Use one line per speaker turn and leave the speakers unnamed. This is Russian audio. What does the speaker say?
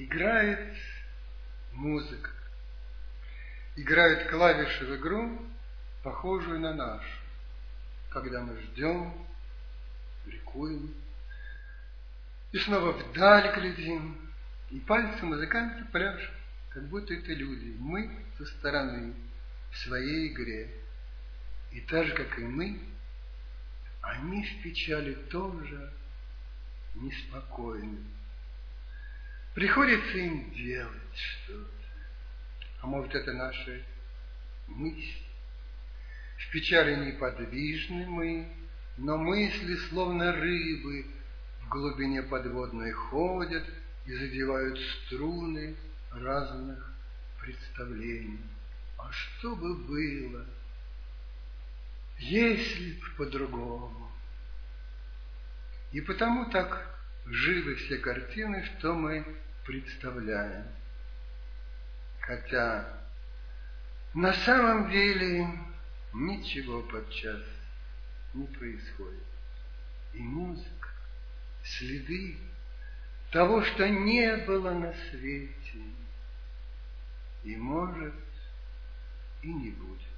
Играет музыка, играют клавиши в игру, похожую на нашу, когда мы ждем, ликуем, и снова вдаль глядим, и пальцы музыканта пляшут, как будто это люди, мы со стороны, в своей игре. И так же, как и мы, они в печали тоже неспокойны. Приходится им делать что-то. А может, это наши мысли? В печали неподвижны мы, но мысли, словно рыбы, в глубине подводной ходят и задевают струны разных представлений. А что бы было, если б по-другому? И потому так живы все картины, что мы представляем. Хотя на самом деле ничего подчас не происходит. И музыка, следы того, что не было на свете, и может, и не будет.